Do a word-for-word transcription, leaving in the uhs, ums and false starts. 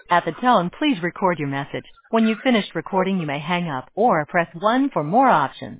At the tone, please record your message. When you've finished recording, you may hang up or press one for more options.